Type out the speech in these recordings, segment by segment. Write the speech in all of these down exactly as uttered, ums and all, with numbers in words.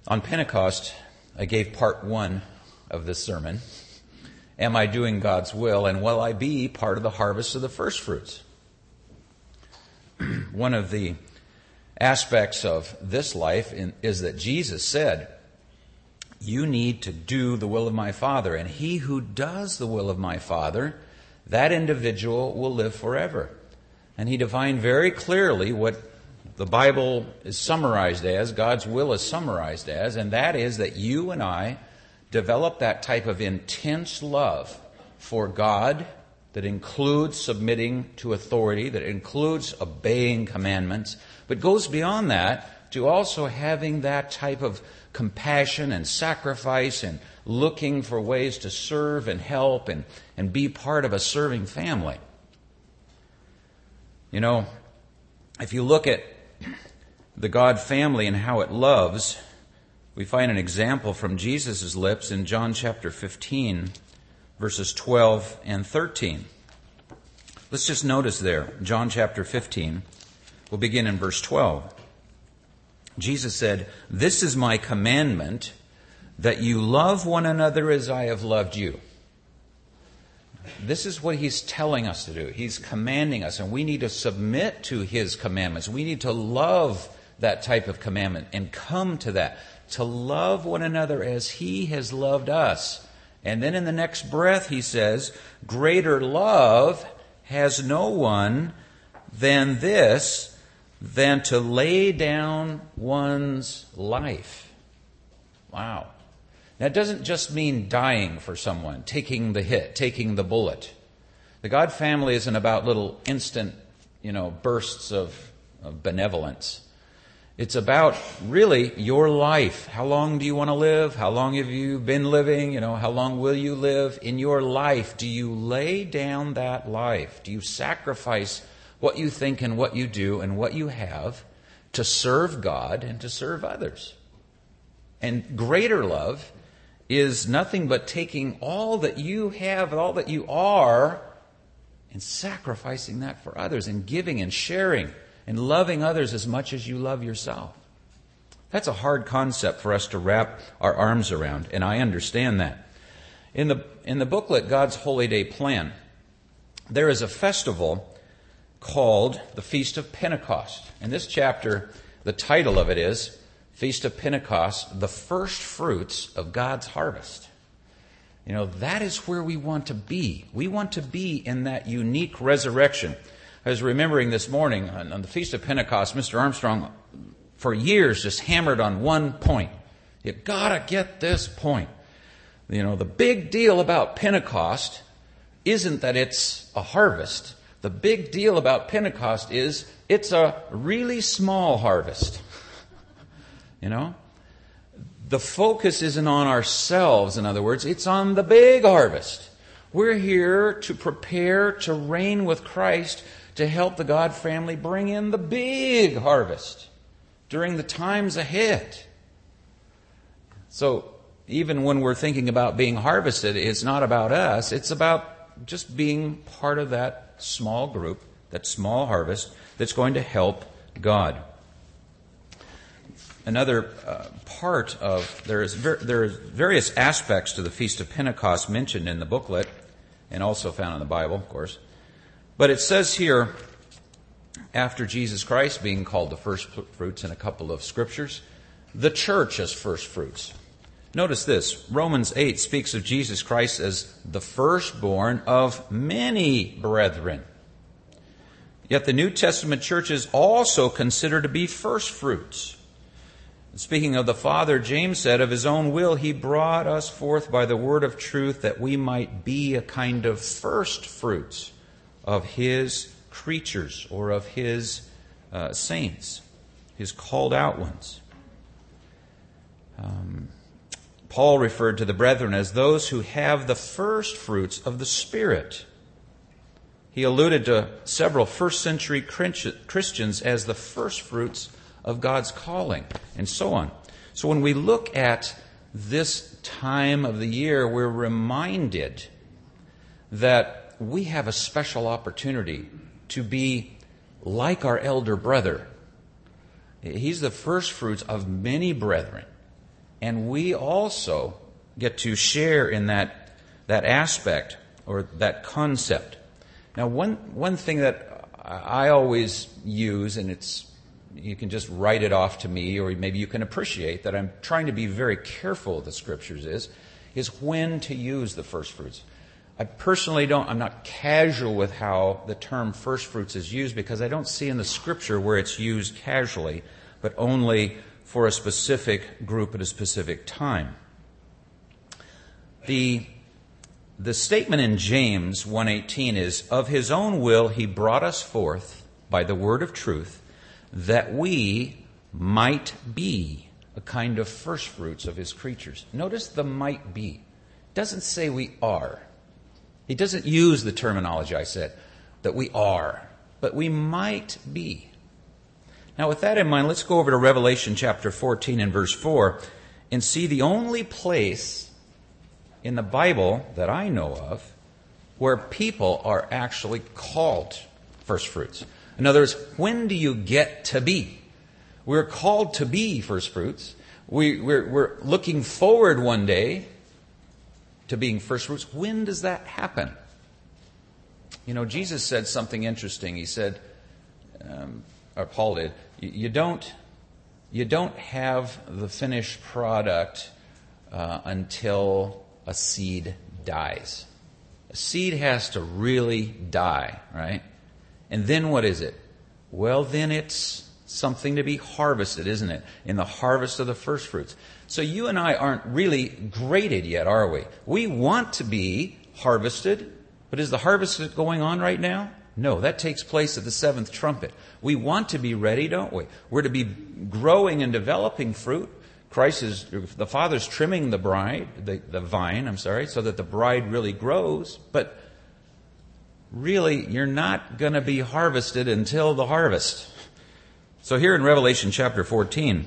On Pentecost, I gave part one of this sermon. Am I doing God's will, and will I be part of the harvest of the first fruits? One of the aspects of this life in, is that Jesus said, you need to do the will of my Father, and he who does the will of my Father, that individual will live forever. And he defined very clearly what the Bible is summarized as, God's will is summarized as, and that is that you and I develop that type of intense love for God that includes submitting to authority, that includes obeying commandments, but goes beyond that to also having that type of compassion and sacrifice and looking for ways to serve and help and, and be part of a serving family. You know, if you look at the God family and how it loves, we find an example from Jesus' lips in John chapter fifteen, verses twelve and thirteen. Let's just notice there, John chapter fifteen, we'll begin in verse twelve. Jesus said, this is my commandment, that you love one another as I have loved you. This is what he's telling us to do. He's commanding us, and we need to submit to his commandments. We need to love that type of commandment and come to that, to love one another as he has loved us. And then in the next breath he says, greater love has no one than this, than to lay down one's life. Wow. That doesn't just mean dying for someone, taking the hit, taking the bullet. The God family isn't about little instant, you know, bursts of, of benevolence. It's about really your life. How long do you want to live? How long have you been living? You know, how long will you live? In your life, do you lay down that life? Do you sacrifice what you think and what you do and what you have to serve God and to serve others? And greater love is nothing but taking all that you have, all that you are, and sacrificing that for others, and giving and sharing and loving others as much as you love yourself. That's a hard concept for us to wrap our arms around, and I understand that. In the in the booklet, God's Holy Day Plan, there is a festival called the Feast of Pentecost. In this chapter, the title of it is Feast of Pentecost, the first fruits of God's harvest. You know, that is where we want to be. We want to be in that unique resurrection. I was remembering this morning on, on the Feast of Pentecost, Mister Armstrong, for years, just hammered on one point. You've got to get this point. You know, the big deal about Pentecost isn't that it's a harvest. The big deal about Pentecost is it's a really small harvest. You know? The focus isn't on ourselves, in other words. It's on the big harvest. We're here to prepare to reign with Christ, to help the God family bring in the big harvest during the times ahead. So even when we're thinking about being harvested, it's not about us. It's about just being part of that small group, that small harvest that's going to help God. Another uh, part of, there is ver- there are various aspects to the Feast of Pentecost mentioned in the booklet and also found in the Bible, of course. But it says here, after Jesus Christ being called the first fruits in a couple of scriptures, the church as first fruits. Notice this, Romans eight speaks of Jesus Christ as the firstborn of many brethren. Yet the New Testament church is also considered to be first fruits. Speaking of the Father, James said, of his own will he brought us forth by the word of truth, that we might be a kind of first fruits of his creatures, or of his uh, saints, his called out ones. Um, Paul referred to the brethren as those who have the first fruits of the Spirit. He alluded to several first century Christians as the first fruits of God's calling, and so on. So when we look at this time of the year, we're reminded that we have a special opportunity to be like our elder brother. He's the first fruits of many brethren. And we also get to share in that, that aspect or that concept. Now, one, one thing that I always use, and it's, you can just write it off to me, or maybe you can appreciate that I'm trying to be very careful with the Scriptures is, is when to use the first fruits. I personally don't, I'm not casual with how the term first fruits is used because I don't see in the Scripture where it's used casually, but only for a specific group at a specific time. The, the statement in James one eighteen is, of his own will he brought us forth by the word of truth, that we might be a kind of first fruits of his creatures. Notice the might be. It doesn't say we are. He doesn't use the terminology I said, that we are, but we might be. Now with that in mind, let's go over to Revelation chapter fourteen and verse four and see the only place in the Bible that I know of where people are actually called first fruits. In other words, when do you get to be? We're called to be first fruits. We, we're, we're looking forward one day to being first fruits. When does that happen? You know, Jesus said something interesting. He said, um, or Paul did, you don't, you don't have the finished product uh, until a seed dies. A seed has to really die, right? And then what is it? Well, then it's something to be harvested, isn't it? In the harvest of the first fruits. So you and I aren't really graded yet, are we? We want to be harvested, but is the harvest going on right now? No, that takes place at the seventh trumpet. We want to be ready, don't we? We're to be growing and developing fruit. Christ is, the Father's trimming the bride, the, the vine, I'm sorry, so that the bride really grows. But really, you're not going to be harvested until the harvest. So here in Revelation chapter fourteen,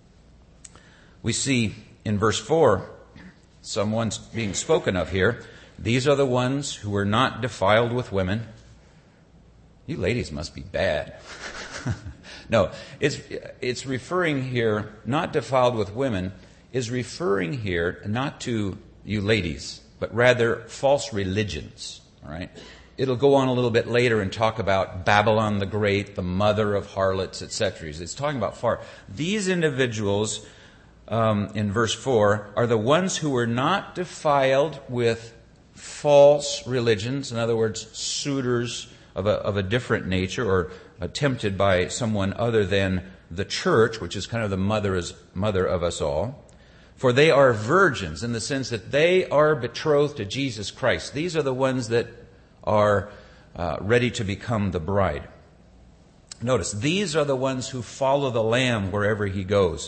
we see in verse four, someone's being spoken of here. These are the ones who were not defiled with women. You ladies must be bad. No, it's, it's referring here, not defiled with women, is referring here not to you ladies, but rather false religions. All right? It'll go on a little bit later and talk about Babylon the Great, the mother of harlots, et cetera. It's talking about far. These individuals, um, in verse four, are the ones who were not defiled with false religions. In other words, suitors of a, of a different nature, or tempted by someone other than the church, which is kind of the mother, is, mother of us all. For they are virgins in the sense that they are betrothed to Jesus Christ. These are the ones that are uh, ready to become the bride. Notice, these are the ones who follow the Lamb wherever he goes.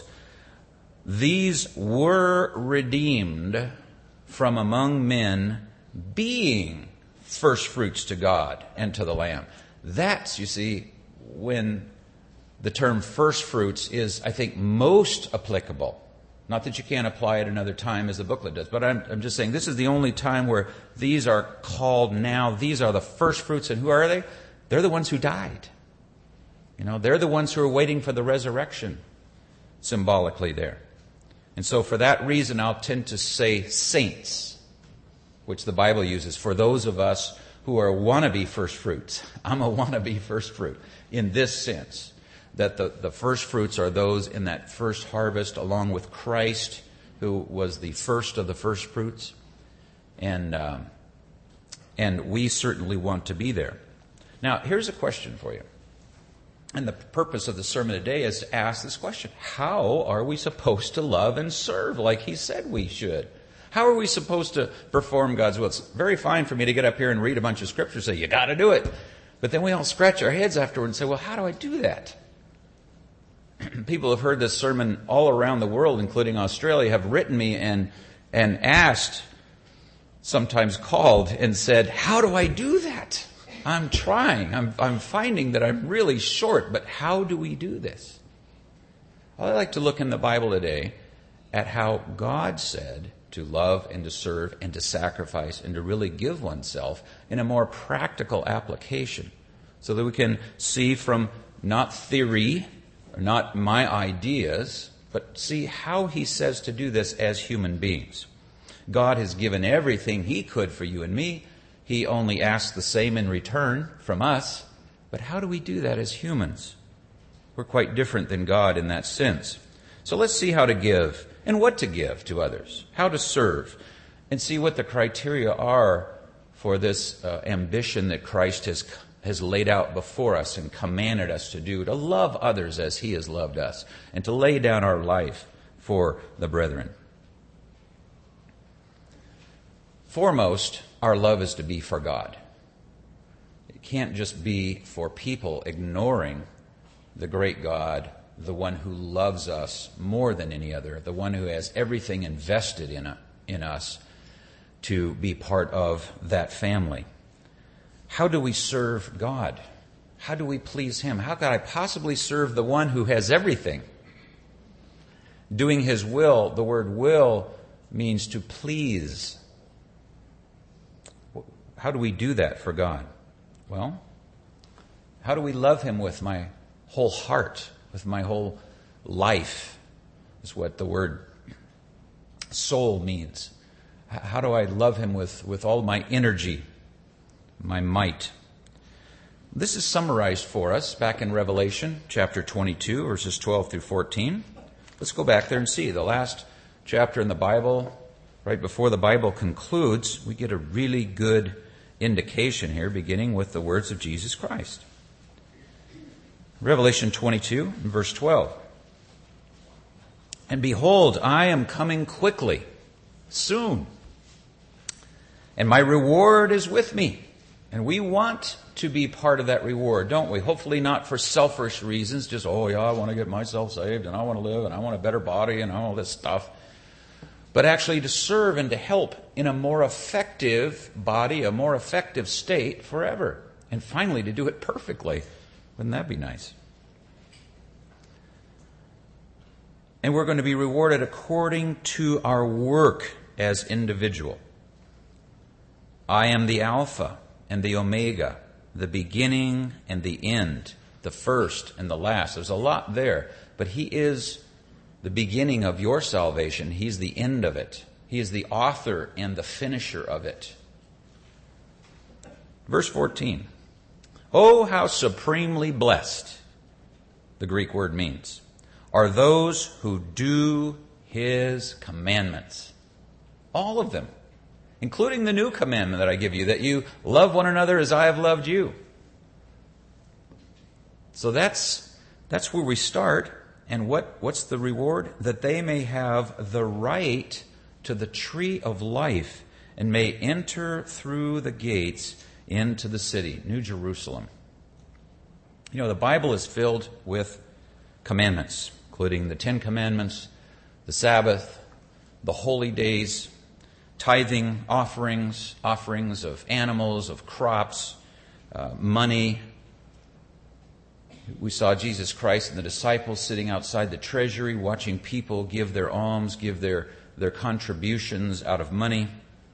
These were redeemed from among men, being first fruits to God and to the Lamb. That's, you see, when the term first fruits is, I think, most applicable. Not that you can't apply it another time as the booklet does, but I'm, I'm just saying this is the only time where these are called now. These are the first fruits. And who are they? They're the ones who died. You know, they're the ones who are waiting for the resurrection, symbolically there. And so for that reason, I'll tend to say saints, which the Bible uses for those of us who are wannabe first fruits. I'm a wannabe first fruit in this sense, that the, the first fruits are those in that first harvest along with Christ, who was the first of the first fruits. And, um, and we certainly want to be there. Now, here's a question for you. And the purpose of the sermon today is to ask this question. How are we supposed to love and serve like he said we should? How are we supposed to perform God's will? It's very fine for me to get up here and read a bunch of scriptures and say, you got to do it. But then we all scratch our heads afterward and say, well, how do I do that? People have heard this sermon all around the world, including Australia, have written me and, and asked, sometimes called and said, how do I do that? I'm trying. I'm, I'm finding that I'm really short, but how do we do this? Well, I'd like to look in the Bible today at how God said to love and to serve and to sacrifice and to really give oneself in a more practical application, so that we can see from not theory or not my ideas, But see how he says to do this as human beings. God has given everything he could for you and me. He only asks the same in return from us. But how do we do that as humans? We're quite different than God in that sense. So let's see how to give and what to give to others, how to serve, and see what the criteria are for this uh, ambition that Christ has, has laid out before us and commanded us to do, to love others as he has loved us, and to lay down our life for the brethren. Foremost, our love is to be for God. It can't just be for people ignoring the great God, the one who loves us more than any other, the one who has everything invested in, a, in us to be part of that family. How do we serve God? How do we please him? How could I possibly serve the one who has everything? Doing his will, the word will means to please. How do we do that for God? Well, how do we love him with my whole heart, with my whole life, is what the word soul means. How do I love him with, with all my energy, my might? This is summarized for us back in Revelation chapter twenty-two, verses twelve through fourteen. Let's go back there and see. The last chapter in the Bible, right before the Bible concludes, we get a really good indication here, beginning with the words of Jesus Christ. Revelation twenty-two, verse twelve. And behold, I am coming quickly, soon, and my reward is with me. And we want to be part of that reward, don't we? Hopefully not for selfish reasons, just, oh yeah, I want to get myself saved, and I want to live, and I want a better body, and all this stuff. But actually to serve and to help in a more effective body, a more effective state forever. And finally to do it perfectly. Wouldn't that be nice? And we're going to be rewarded according to our work as individual. I am the Alpha and the Omega, the beginning and the end, the first and the last. There's a lot there, but he is the beginning of your salvation. He's the end of it. He is the author and the finisher of it. Verse fourteen. Oh, how supremely blessed, the Greek word means, are those who do his commandments. All of them, including the new commandment that I give you, that you love one another as I have loved you. So that's that's where we start. And what, what's the reward? That they may have the right to the tree of life and may enter through the gates into the city, New Jerusalem. You know, the Bible is filled with commandments, including the Ten Commandments, the Sabbath, the holy days, tithing, offerings, offerings of animals, of crops, uh, money. We saw Jesus Christ and the disciples sitting outside the treasury, watching people give their alms, give their, their contributions out of money.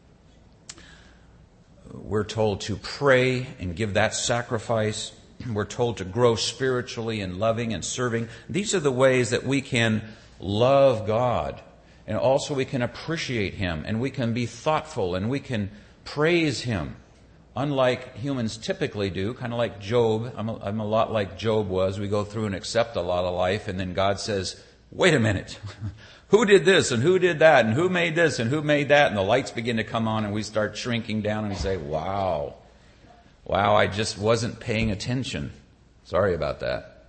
We're told to pray and give that sacrifice. We're told to grow spiritually in loving and serving. These are the ways that we can love God. And also we can appreciate him, and we can be thoughtful, and we can praise him. Unlike humans typically do, kind of like Job. I'm a, I'm a lot like Job was. We go through and accept a lot of life, and then God says, wait a minute. Who did this, and who did that, and who made this, and who made that? And the lights begin to come on, and we start shrinking down, and we say, wow. Wow, I just wasn't paying attention. Sorry about that.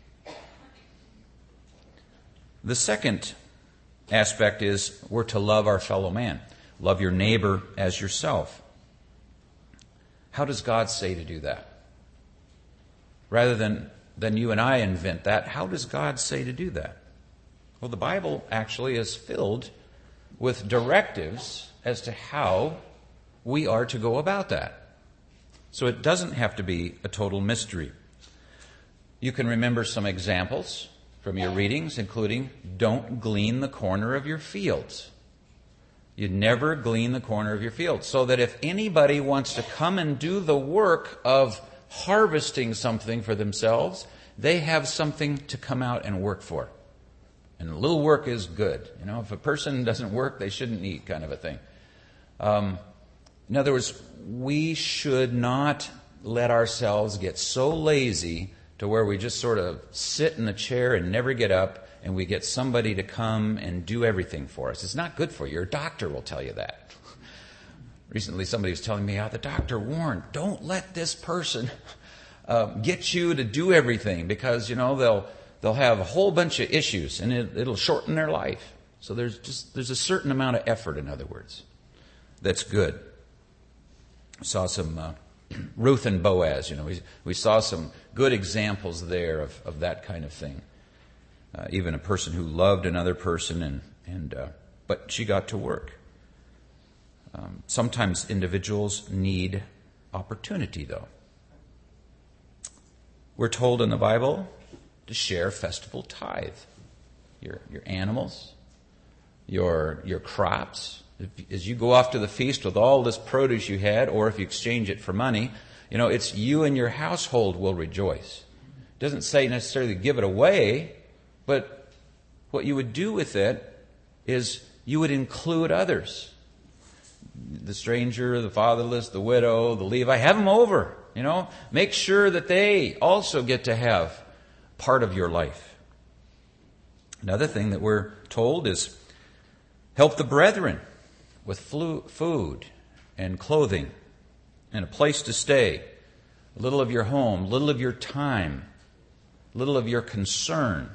The second aspect is we're to love our fellow man. Love your neighbor as yourself. How does God say to do that? Rather than, than you and I invent that, how does God say to do that? Well, the Bible actually is filled with directives as to how we are to go about that. So it doesn't have to be a total mystery. You can remember some examples from your readings, including don't glean the corner of your fields. You never glean the corner of your field. So that if anybody wants to come and do the work of harvesting something for themselves, they have something to come out and work for. And a little work is good. You know, if a person doesn't work, they shouldn't eat, kind of a thing. Um, in other words, we should not let ourselves get so lazy to where we just sort of sit in a chair and never get up, and we get somebody to come and do everything for us. It's not good for you. Your doctor will tell you that. Recently, somebody was telling me how the doctor warned, don't let this person uh, get you to do everything, because, you know, they'll they'll have a whole bunch of issues, and it, it'll shorten their life. So there's just there's a certain amount of effort, in other words, that's good. I saw some uh, Ruth and Boaz. You know, we we saw some good examples there of, of that kind of thing. Uh, even a person who loved another person, and and uh, but she got to work. Um, sometimes individuals need opportunity, though. We're told in the Bible to share festival tithe. Your your animals, your your crops. If, as you go off to the feast with all this produce you had, or if you exchange it for money, you know, it's you and your household will rejoice. It doesn't say necessarily give it away, but what you would do with it is you would include others. The stranger, the fatherless, the widow, the Levite, have them over. You know, make sure that they also get to have part of your life. Another thing that we're told is help the brethren with flu- food and clothing and a place to stay, a little of your home, a little of your time, a little of your concern.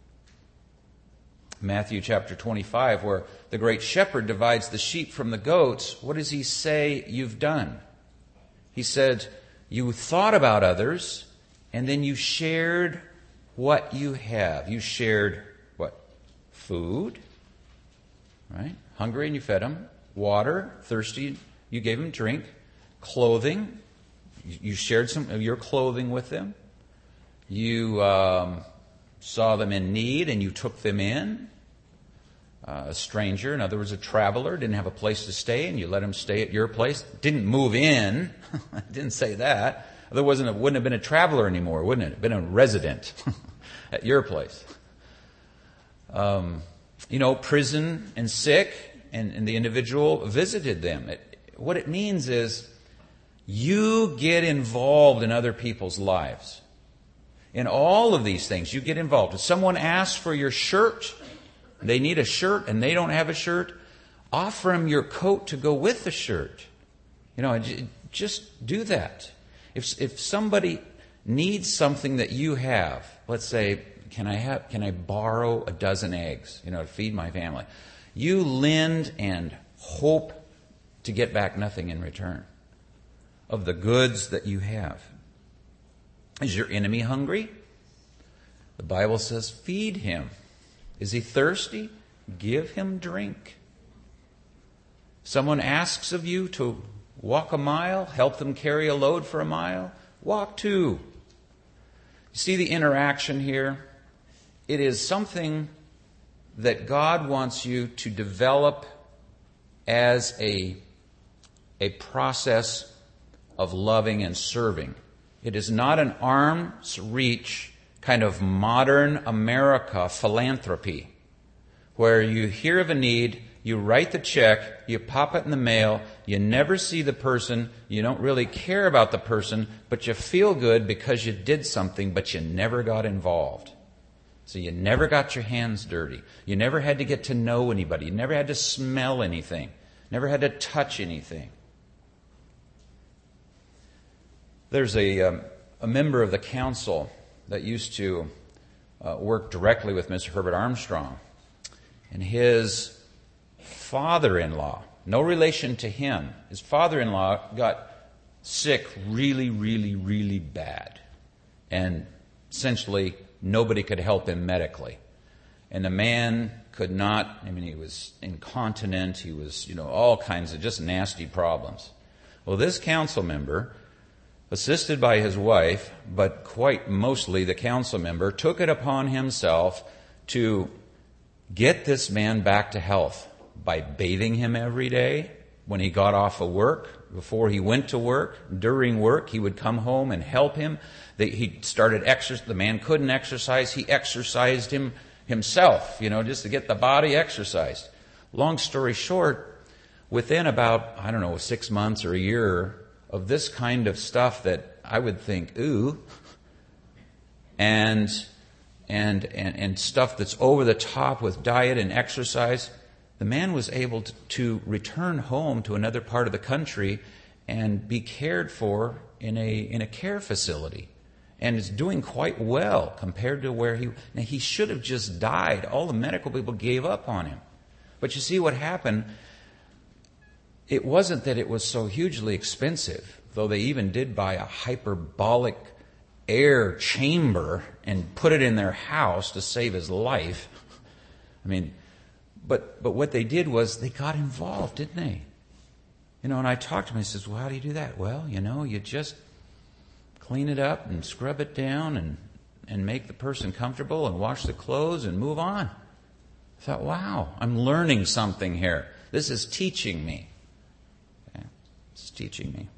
Matthew chapter twenty-five, where the great shepherd divides the sheep from the goats, what does he say you've done? He said, you thought about others, and then you shared what you have. You shared what? Food, right? Hungry and you fed them. Water, thirsty, you gave them drink. Clothing, you shared some of your clothing with them. You um, saw them in need and you took them in. Uh, a stranger, in other words, a traveler, didn't have a place to stay, and you let him stay at your place. Didn't move in. Didn't say that. Otherwise, it wouldn't have been a traveler anymore, wouldn't it? Been a resident at your place. Um, you know, prison and sick, and, and the individual visited them. It, what it means is you get involved in other people's lives. In all of these things, you get involved. If someone asks for your shirt, they need a shirt and they don't have a shirt, offer them your coat to go with the shirt. You know, just do that. If if somebody needs something that you have, let's say, can I have can I borrow a dozen eggs, you know, to feed my family? You lend and hope to get back nothing in return of the goods that you have. Is your enemy hungry? The Bible says, feed him. Is he thirsty? Give him drink. Someone asks of you to walk a mile, help them carry a load for a mile, walk two. You see the interaction here? It is something that God wants you to develop as a, a process of loving and serving. It is not an arm's reach kind of modern America philanthropy, where you hear of a need, you write the check, you pop it in the mail, you never see the person, you don't really care about the person, but you feel good because you did something, but you never got involved. So you never got your hands dirty. You never had to get to know anybody. You never had to smell anything. Never had to touch anything. There's a, um, a member of the council that used to uh, work directly with Mister Herbert Armstrong. And his father-in-law, no relation to him, his father-in-law got sick really, really, really bad. And essentially, nobody could help him medically. And the man could not, I mean, he was incontinent, he was, you know, all kinds of just nasty problems. Well, this council member, assisted by his wife, but quite mostly the council member, took it upon himself to get this man back to health by bathing him every day when he got off of work, before he went to work, during work. He would come home and help him. He started exercise. The man couldn't exercise. He exercised him himself, you know, just to get the body exercised. Long story short, within about, I don't know, six months or a year of this kind of stuff that I would think, ooh, and and and, and stuff that's over the top with diet and exercise, the man was able to, to return home to another part of the country and be cared for in a in a care facility. And is doing quite well compared to where he... Now, he should have just died. All the medical people gave up on him. But you see what happened? It wasn't that it was so hugely expensive, though they even did buy a hyperbolic air chamber and put it in their house to save his life. I mean, but but what they did was they got involved, didn't they? You know, and I talked to him, he says, well, how do you do that? Well, you know, you just clean it up and scrub it down and, and make the person comfortable and wash the clothes and move on. I thought, wow, I'm learning something here. This is teaching me. Okay? It's teaching me.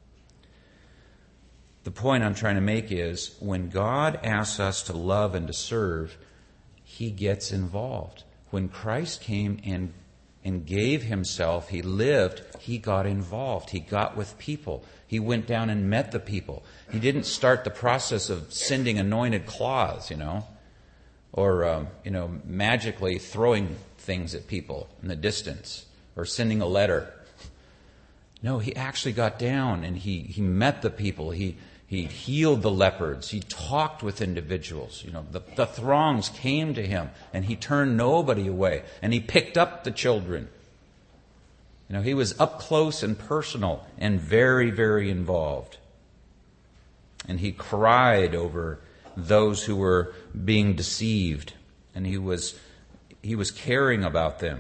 The point I'm trying to make is when God asks us to love and to serve, He gets involved. When Christ came and and gave Himself, He lived, He got involved. He got with people. He went down and met the people. He didn't start the process of sending anointed claws, you know, or, um, you know, magically throwing things at people in the distance or sending a letter. No, He actually got down and He, he met the people. He, he healed the lepers. He talked with individuals. You know, the, the throngs came to Him and He turned nobody away. And He picked up the children. You know, He was up close and personal and very, very involved. And He cried over those who were being deceived. And He was, he was caring about them.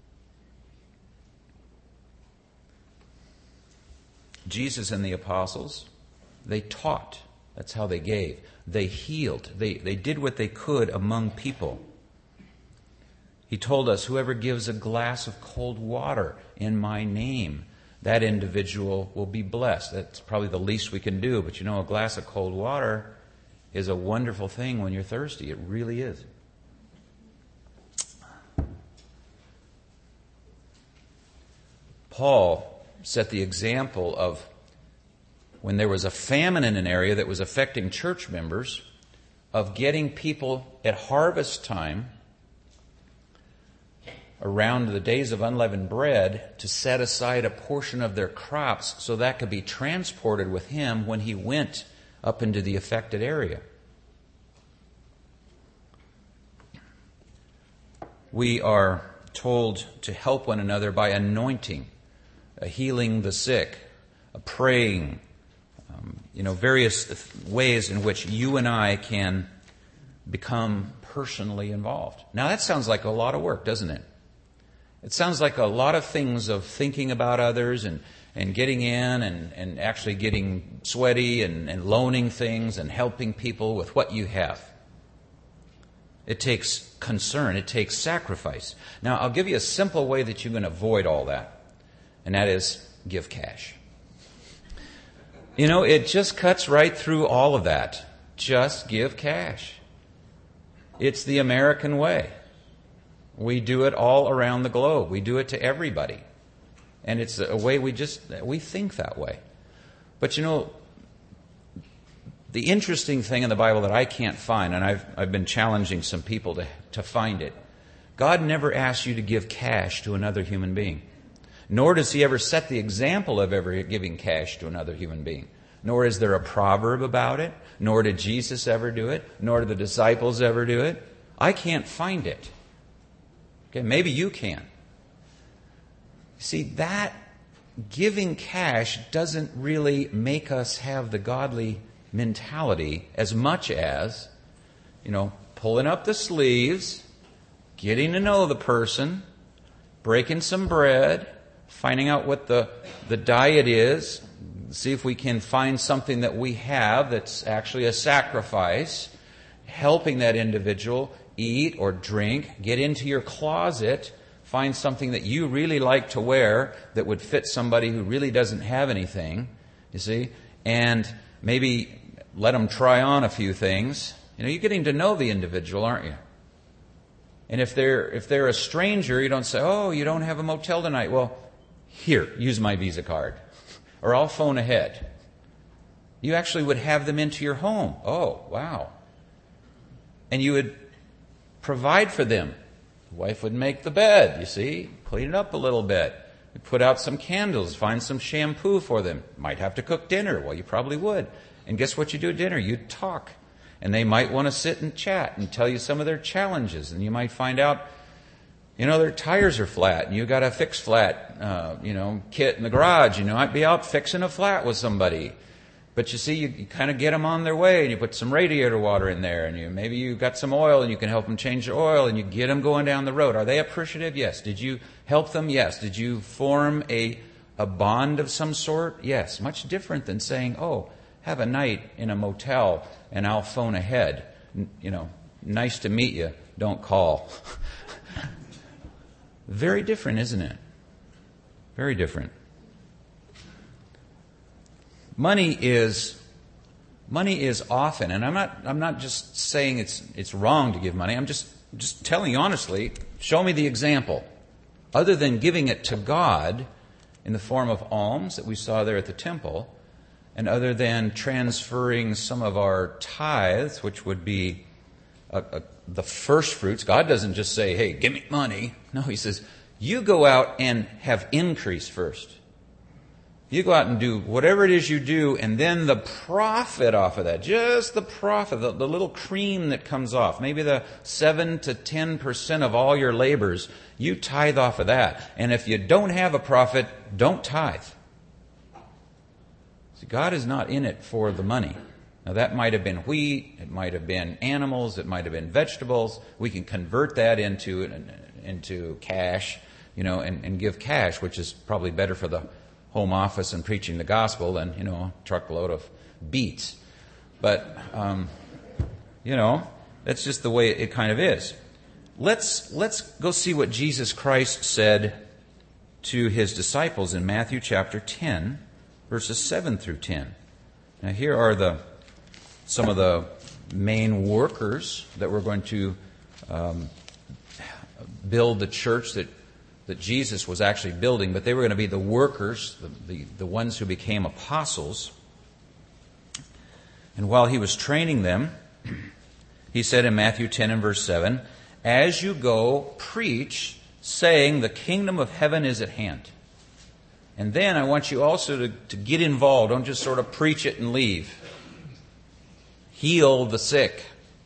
Jesus and the apostles, they taught. That's how they gave. They healed. They, they did what they could among people. He told us, whoever gives a glass of cold water in my name, that individual will be blessed. That's probably the least we can do. But you know, a glass of cold water is a wonderful thing when you're thirsty. It really is. Paul set the example of when there was a famine in an area that was affecting church members, of getting people at harvest time around the days of unleavened bread to set aside a portion of their crops so that could be transported with him when he went up into the affected area. We are told to help one another by anointing, uh, healing the sick, uh, praying, um, you know, various ways in which you and I can become personally involved. Now that sounds like a lot of work, doesn't it? It sounds like a lot of things of thinking about others and, and getting in and, and actually getting sweaty and, and loaning things and helping people with what you have. It takes concern. It takes sacrifice. Now, I'll give you a simple way that you can avoid all that, and that is give cash. You know, it just cuts right through all of that. Just give cash. It's the American way. We do it all around the globe. We do it to everybody. And it's a way we just, we think that way. But you know, the interesting thing in the Bible that I can't find, and I've, I've been challenging some people to, to find it, God never asks you to give cash to another human being. Nor does He ever set the example of ever giving cash to another human being. Nor is there a proverb about it. Nor did Jesus ever do it. Nor did the disciples ever do it. I can't find it. Okay, maybe you can. See, that giving cash doesn't really make us have the godly mentality as much as, you know, pulling up the sleeves, getting to know the person, breaking some bread, finding out what the, the diet is, see if we can find something that we have that's actually a sacrifice, helping that individual eat or drink, get into your closet, find something that you really like to wear that would fit somebody who really doesn't have anything, you see, and maybe let them try on a few things. You know, you're getting to know the individual, aren't you? And if they're if they're a stranger, you don't say, "Oh, you don't have a motel tonight." Well, here, use my Visa card, or I'll phone ahead. You actually would have them into your home. Oh, wow. And you would provide for them. The wife would make the bed, you see, clean it up a little bit. You'd put out some candles, find some shampoo for them. Might have to cook dinner. Well, you probably would. And guess what you do at dinner? You'd talk. And they might want to sit and chat and tell you some of their challenges. And you might find out, you know, their tires are flat and you got a fix flat, uh, you know, kit in the garage. You know, might be out fixing a flat with somebody. But you see, you, you kind of get them on their way and you put some radiator water in there and you maybe you got some oil and you can help them change the oil and you get them going down the road. Are they appreciative? Yes. Did you help them? Yes. Did you form a, a bond of some sort? Yes. Much different than saying, oh, have a night in a motel and I'll phone ahead. N- you know, nice to meet you. Don't call. Very different, isn't it? Very different. Money is money is often, and I'm not I'm not just saying it's it's wrong to give money. I'm just just telling you honestly, show me the example. Other than giving it to God in the form of alms that we saw there at the temple, and other than transferring some of our tithes, which would be a, a, the first fruits. God doesn't just say, hey, give me money. No, he says, you go out and have increase first. You go out and do whatever it is you do, and then the profit off of that, just the profit, the, the little cream that comes off, maybe the seven to ten percent of all your labors, you tithe off of that. And if you don't have a profit, don't tithe. See, God is not in it for the money. Now that might have been wheat, it might have been animals, it might have been vegetables. We can convert that into into cash, you know, and, and give cash, which is probably better for the home office and preaching the gospel than, you know, a truckload of beets. But, um, you know, that's just the way it kind of is. Let's let's go see what Jesus Christ said to his disciples in Matthew chapter ten, verses seven through ten. Now here are the some of the main workers that we're going to um, build the church that that Jesus was actually building, but they were going to be the workers, the, the, the ones who became apostles. And while he was training them, he said in Matthew ten and verse seven, as you go, preach, saying the kingdom of heaven is at hand. And then I want you also to, to get involved. Don't just sort of preach it and leave. Heal the sick.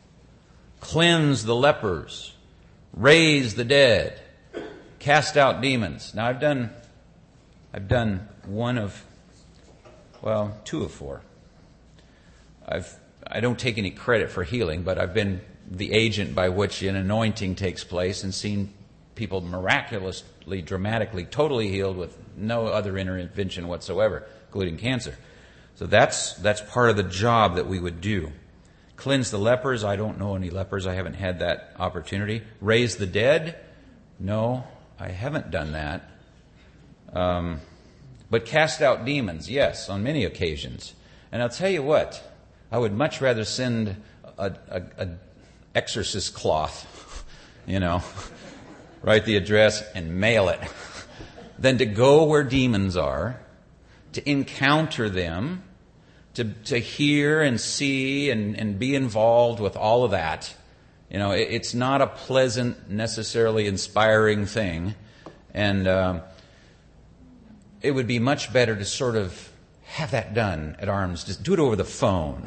Cleanse the lepers. Raise the dead. Cast out demons. Now I've done, I've done one of, well, two of four. I've, I don't take any credit for healing, but I've been the agent by which an anointing takes place and seen people miraculously, dramatically, totally healed with no other intervention whatsoever, including cancer. So that's that's part of the job that we would do. Cleanse the lepers. I don't know any lepers. I haven't had that opportunity. Raise the dead. No. I haven't done that. Um, but cast out demons, yes, on many occasions. And I'll tell you what, I would much rather send a, a, a exorcist cloth, you know, write the address and mail it, than to go where demons are, to encounter them, to to hear and see and, and be involved with all of that. You know, it's not a pleasant, necessarily inspiring thing. And um, it would be much better to sort of have that done at arm's, just do it over the phone.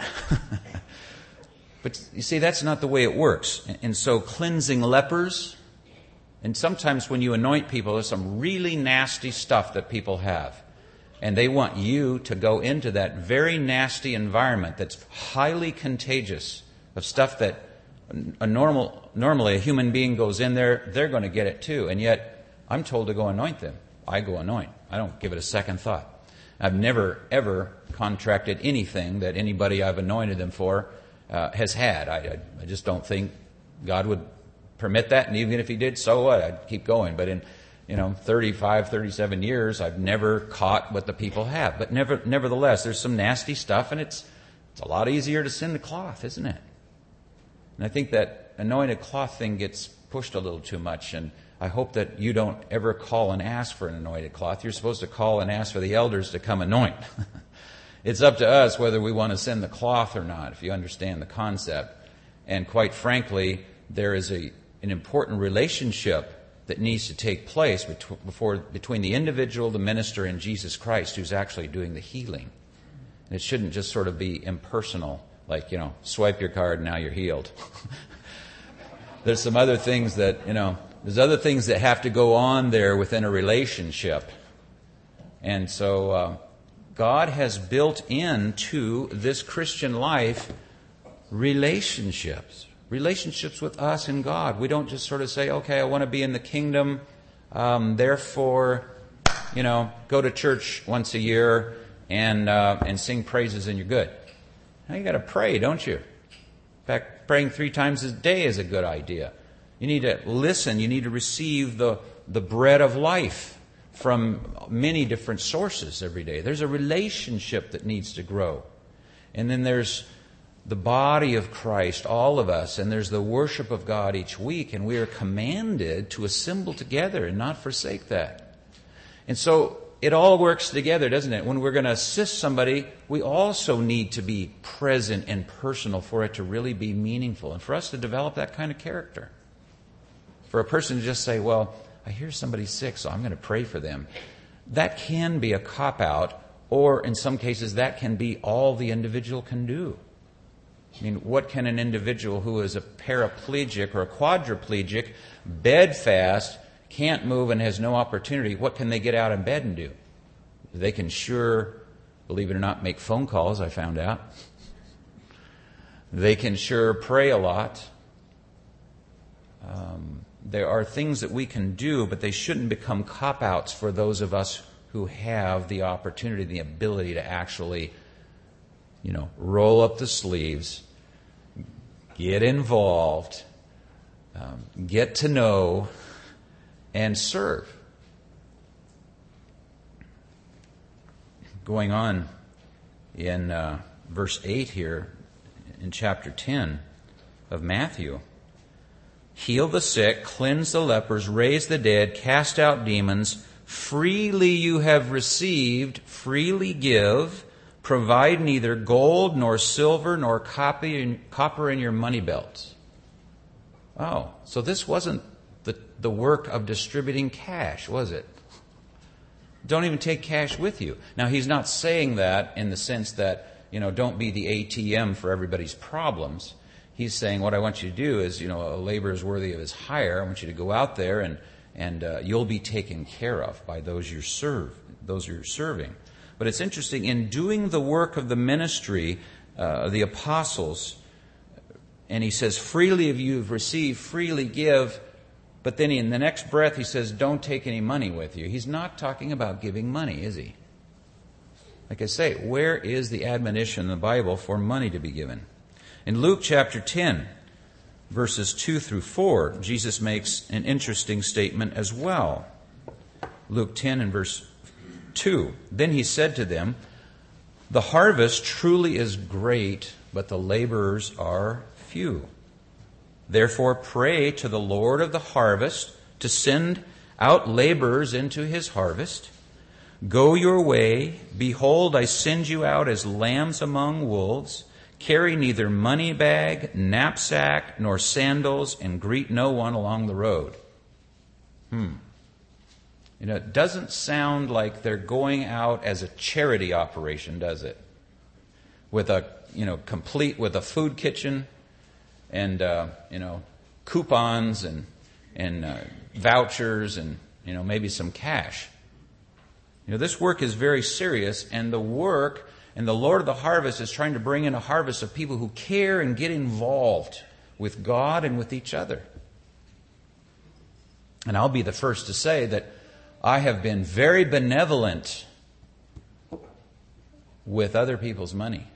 But you see, that's not the way it works. And so cleansing lepers, and sometimes when you anoint people, there's some really nasty stuff that people have. And they want you to go into that very nasty environment that's highly contagious of stuff that A normal, normally a human being goes in there, they're going to get it too. And yet, I'm told to go anoint them. I go anoint. I don't give it a second thought. I've never, ever contracted anything that anybody I've anointed them for uh, has had. I, I, I just don't think God would permit that. And even if he did, so what? I'd keep going. But in, you know, thirty-five, thirty-seven years, I've never caught what the people have. But never, nevertheless, there's some nasty stuff, and it's it's a lot easier to send a cloth, isn't it? And I think that anointed cloth thing gets pushed a little too much, and I hope that you don't ever call and ask for an anointed cloth. You're supposed to call and ask for the elders to come anoint. It's up to us whether we want to send the cloth or not, if you understand the concept. And quite frankly, there is a an important relationship that needs to take place between, before, between the individual, the minister, and Jesus Christ, who's actually doing the healing. And it shouldn't just sort of be impersonal, like, you know, swipe your card, now you're healed. There's some other things that, you know, there's other things that have to go on there within a relationship. And so uh, God has built into this Christian life relationships. Relationships with us and God. We don't just sort of say, okay, I want to be in the kingdom, um, therefore, you know, go to church once a year and uh, and sing praises and you're good. Now you got to pray, don't you? In fact, praying three times a day is a good idea. You need to listen. You need to receive the the bread of life from many different sources every day. There's a relationship that needs to grow. And then there's the body of Christ, all of us, and there's the worship of God each week, and we are commanded to assemble together and not forsake that. And so it all works together, doesn't it? When we're going to assist somebody, we also need to be present and personal for it to really be meaningful and for us to develop that kind of character. For a person to just say, well, I hear somebody's sick, so I'm going to pray for them. That can be a cop-out, or in some cases that can be all the individual can do. I mean, what can an individual who is a paraplegic or a quadriplegic, bedfast, can't move and has no opportunity, what can they get out of bed and do? They can sure, believe it or not, make phone calls, I found out. They can sure pray a lot. Um, there are things that we can do, but they shouldn't become cop-outs for those of us who have the opportunity, the ability to actually, you know, roll up the sleeves, get involved, um, get to know, and serve. Going on in uh, verse eight here, in chapter ten of Matthew, heal the sick, cleanse the lepers, raise the dead, cast out demons. Freely you have received, freely give. Provide neither gold nor silver nor copper in your money belts. Oh, so this wasn't the, the work of distributing cash, was it? Don't even take cash with you. Now, he's not saying that in the sense that, you know, don't be the A T M for everybody's problems. He's saying what I want you to do is, you know, a laborer is worthy of his hire. I want you to go out there and, and uh, you'll be taken care of by those you serve, those you're serving. But it's interesting, in doing the work of the ministry, uh, the apostles, and he says, freely of you have received, freely give. But then in the next breath he says, don't take any money with you. He's not talking about giving money, is he? Like I say, where is the admonition in the Bible for money to be given? In Luke chapter ten, verses two through four, Jesus makes an interesting statement as well. Luke ten and verse two. Then he said to them, the harvest truly is great, but the laborers are few. Therefore pray to the Lord of the harvest to send out laborers into his harvest. Go your way. Behold, I send you out as lambs among wolves. Carry neither money bag, knapsack, nor sandals, and greet no one along the road. Hmm. You know, it doesn't sound like they're going out as a charity operation, does it? With a, you know, complete with a food kitchen and, uh, you know, coupons and, and uh, vouchers and, you know, maybe some cash. You know, this work is very serious, and the work and the Lord of the harvest is trying to bring in a harvest of people who care and get involved with God and with each other. And I'll be the first to say that I have been very benevolent with other people's money.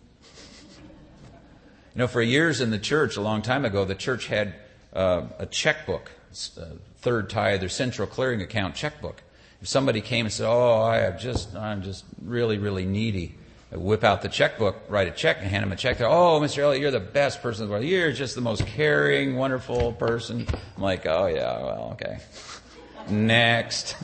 You know, for years in the church, a long time ago, the church had uh, a checkbook, a third tithe or central clearing account checkbook. If somebody came and said, "Oh, I have just, I'm just really, really needy," I whip out the checkbook, write a check, and hand him a check. They're, oh, Mister Elliott, you're the best person in the world. You're just the most caring, wonderful person. I'm like, oh, yeah, well, okay. Next.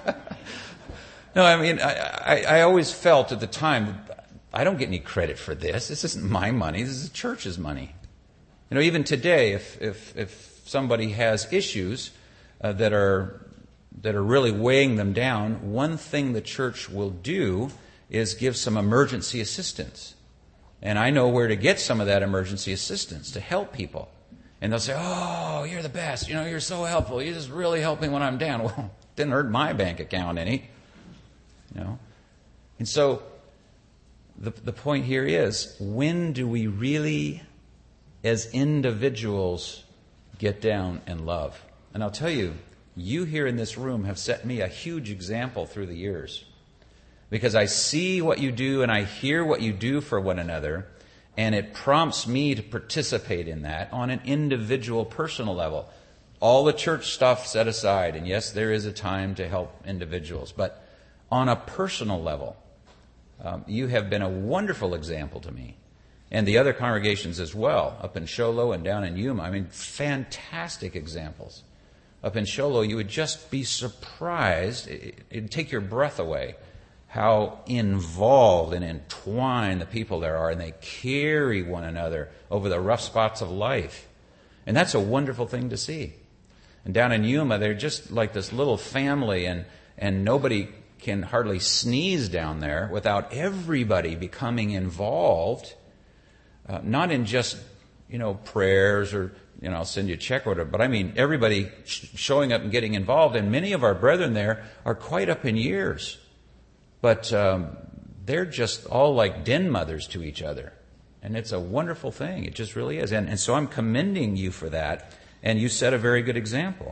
No, I mean, I, I, I always felt at the time, I don't get any credit for this. This isn't my money. This is the church's money. You know, even today, if if, if somebody has issues uh, that are that are really weighing them down, one thing the church will do is give some emergency assistance. And I know where to get some of that emergency assistance to help people. And they'll say, oh, you're the best. You know, you're so helpful. You just really help me when I'm down. Well, it didn't hurt my bank account any. You know? And so the the point here is, when do we really, as individuals, get down and love? And I'll tell you, you here in this room have set me a huge example through the years. Because I see what you do and I hear what you do for one another, and it prompts me to participate in that on an individual, personal level. All the church stuff set aside, and yes, there is a time to help individuals, but on a personal level, um, you have been a wonderful example to me. And the other congregations as well, up in Show Low and down in Yuma. I mean, fantastic examples. Up in Show Low, you would just be surprised, it, it'd take your breath away, how involved and entwined the people there are, and they carry one another over the rough spots of life. And that's a wonderful thing to see. And down in Yuma, they're just like this little family, and, and nobody can hardly sneeze down there without everybody becoming involved, uh, not in just, you know, prayers or, you know, I'll send you a check or whatever, but I mean everybody sh- showing up and getting involved. And many of our brethren there are quite up in years. But um, they're just all like den mothers to each other. And it's a wonderful thing. It just really is. And, and so I'm commending you for that. And you set a very good example.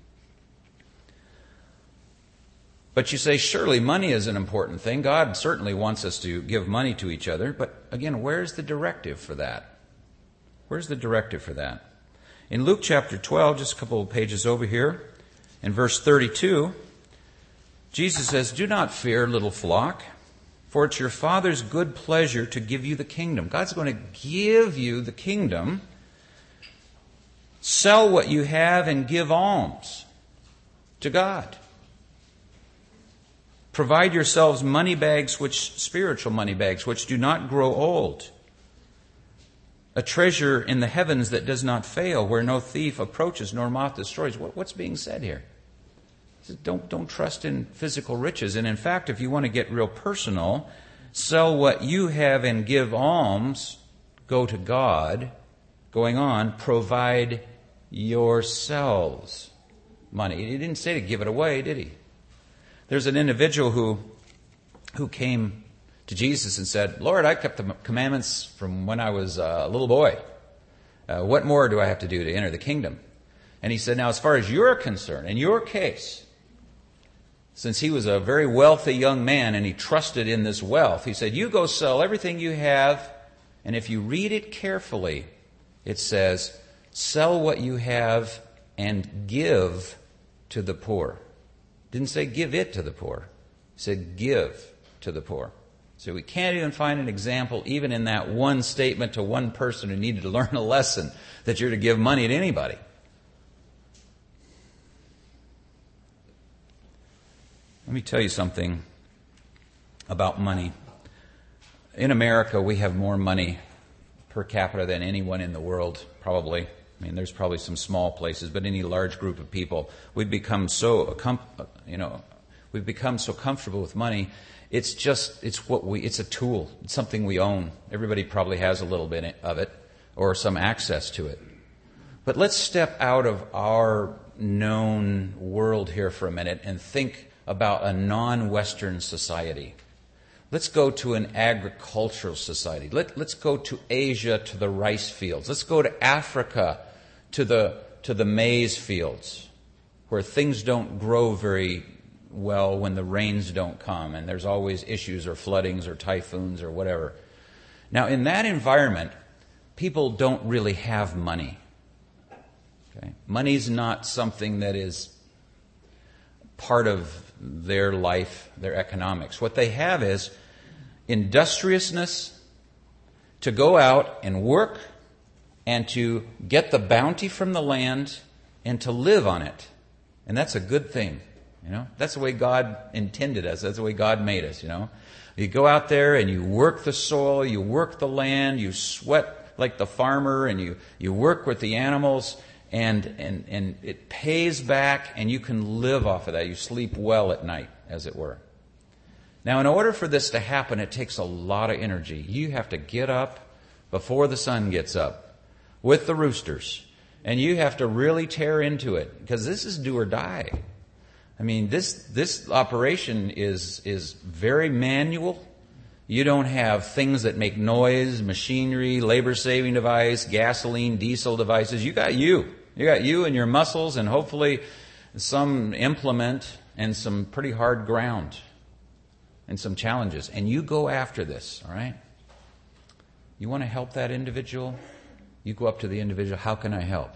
But you say, surely money is an important thing. God certainly wants us to give money to each other. But again, where's the directive for that? Where's the directive for that? In Luke chapter twelve, just a couple of pages over here, in verse thirty-two, Jesus says, do not fear, little flock, for it's your Father's good pleasure to give you the kingdom. God's going to give you the kingdom. Sell what you have and give alms to God. Provide yourselves money bags, which spiritual money bags, which do not grow old. A treasure in the heavens that does not fail, where no thief approaches nor moth destroys. What, what's being said here? Don't, don't trust in physical riches. And in fact, if you want to get real personal, sell what you have and give alms, go to God. Going on, provide yourselves money. He didn't say to give it away, did he? There's an individual who, who came to Jesus and said, Lord, I kept the commandments from when I was a little boy. Uh, what more do I have to do to enter the kingdom? And he said, now as far as you're concerned, in your case, since he was a very wealthy young man and he trusted in this wealth, he said, you go sell everything you have, and if you read it carefully, it says, sell what you have and give to the poor. Didn't say give it to the poor. It said give to the poor. So we can't even find an example, even in that one statement to one person who needed to learn a lesson, that you're to give money to anybody. Let me tell you something about money. In America, we have more money per capita than anyone in the world, probably. I mean, there's probably some small places, but any large group of people, we've become so, you know, we've become so comfortable with money. It's just, it's what we, it's a tool. It's something we own. Everybody probably has a little bit of it or some access to it. But let's step out of our known world here for a minute and think about a non-Western society. Let's go to an agricultural society. Let, let's go to Asia to the rice fields. Let's go to Africa to the, to the maize fields, where things don't grow very well when the rains don't come, and there's always issues or floodings or typhoons or whatever. Now, in that environment, people don't really have money. Okay? Money's not something that is part of their life, their economics. What they have is, industriousness to go out and work and to get the bounty from the land and to live on it. And that's a good thing, you know. That's the way God intended us. That's the way God made us, you know. You go out there and you work the soil, you work the land, you sweat like the farmer, and you, you work with the animals, and, and, and it pays back, and you can live off of that. You sleep well at night, as it were. Now, in order for this to happen, it takes a lot of energy. You have to get up before the sun gets up with the roosters. And you have to really tear into it, because this is do or die. I mean, this this operation is is very manual. You don't have things that make noise, machinery, labor-saving device, gasoline, diesel devices. You got you. You got you and your muscles, and hopefully some implement and some pretty hard ground and some challenges. And you go after this, all right? You want to help that individual? You go up to the individual, how can I help?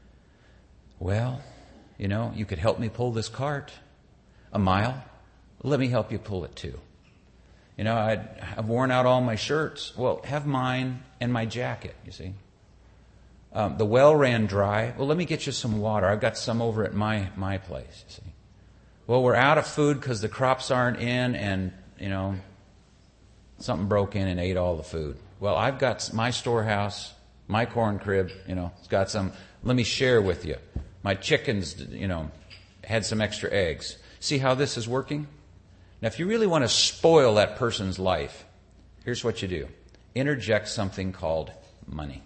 Well, you know, you could help me pull this cart a mile. Let me help you pull it too. You know, I'd, I've worn out all my shirts. Well, have mine and my jacket, you see. Um, the well ran dry. Well, let me get you some water. I've got some over at my, my place, you see. Well, we're out of food because the crops aren't in, and, you know, something broke in and ate all the food. Well, I've got my storehouse, my corn crib, you know, it's got some, let me share with you. My chickens, you know, had some extra eggs. See how this is working? Now, if you really want to spoil that person's life, here's what you do. Interject something called money.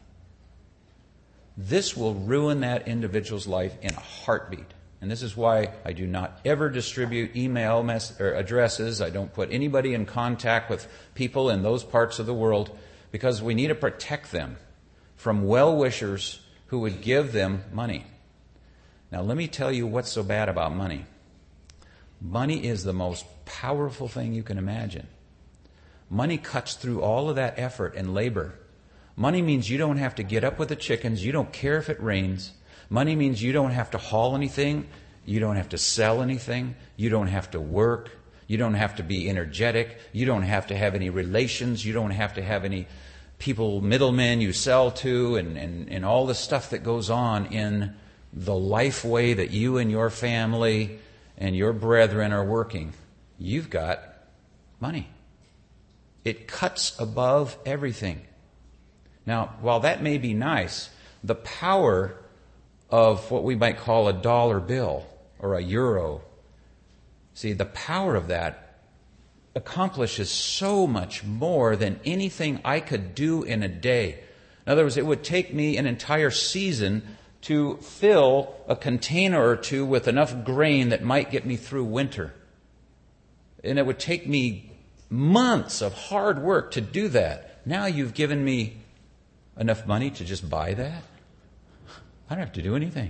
This will ruin that individual's life in a heartbeat. And this is why I do not ever distribute email mess- or addresses. I don't put anybody in contact with people in those parts of the world, because we need to protect them from well-wishers who would give them money. Now, let me tell you what's so bad about money. Money is the most powerful thing you can imagine. Money cuts through all of that effort and labor. Money means you don't have to get up with the chickens. You don't care if it rains. Money means you don't have to haul anything. You don't have to sell anything. You don't have to work. You don't have to be energetic. You don't have to have any relations. You don't have to have any people, middlemen you sell to, and, and, and all the stuff that goes on in the life way that you and your family and your brethren are working. You've got money. It cuts above everything. Now, while that may be nice, the power of what we might call a dollar bill or a euro, see, the power of that accomplishes so much more than anything I could do in a day. In other words, it would take me an entire season to fill a container or two with enough grain that might get me through winter. And it would take me months of hard work to do that. Now you've given me enough money to just buy that. I don't have to do anything.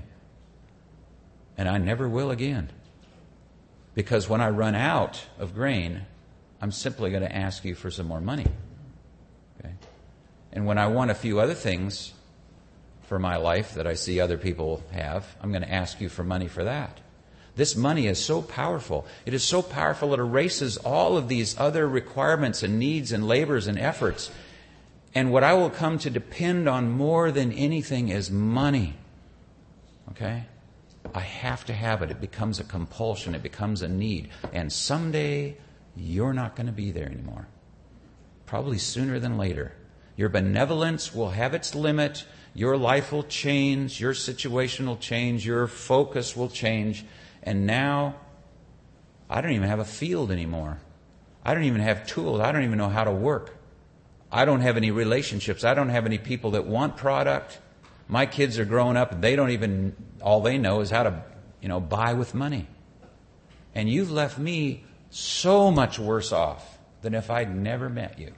And I never will again. Because when I run out of grain, I'm simply going to ask you for some more money. Okay? And when I want a few other things for my life that I see other people have, I'm going to ask you for money for that. This money is so powerful. It is so powerful it erases all of these other requirements and needs and labors and efforts. And what I will come to depend on more than anything is money. Okay? I have to have it. It becomes a compulsion. It becomes a need. And someday, you're not going to be there anymore. Probably sooner than later. Your benevolence will have its limit. Your life will change. Your situation will change. Your focus will change. And now, I don't even have a field anymore. I don't even have tools. I don't even know how to work. I don't have any relationships. I don't have any people that want product. My kids are growing up and they don't even, all they know is how to, you know, buy with money. And you've left me so much worse off than if I'd never met you.